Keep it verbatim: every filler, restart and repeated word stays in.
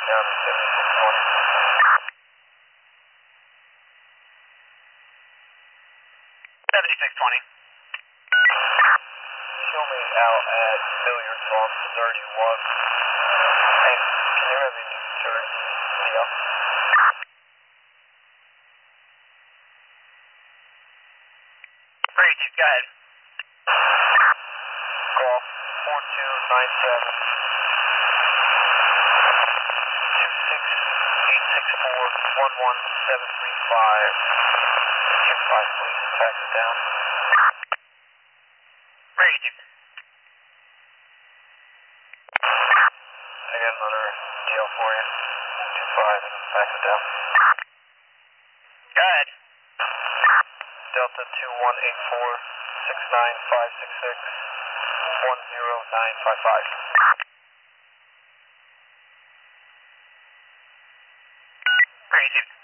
down to seventy-six twenty. seventy-six twenty. Show me out at Billiards on thirty-one. Hey, can you have me New Jersey Leo? Great, Chief, go ahead. Golf four two nine seven. two six eight six four one one seven three five. Two five, please. Pass it down. Great, Chief. I got another deal for you. two five, pass it down. Go ahead. Delta two one eight four six nine five six six one zero nine five five. Great, Chief.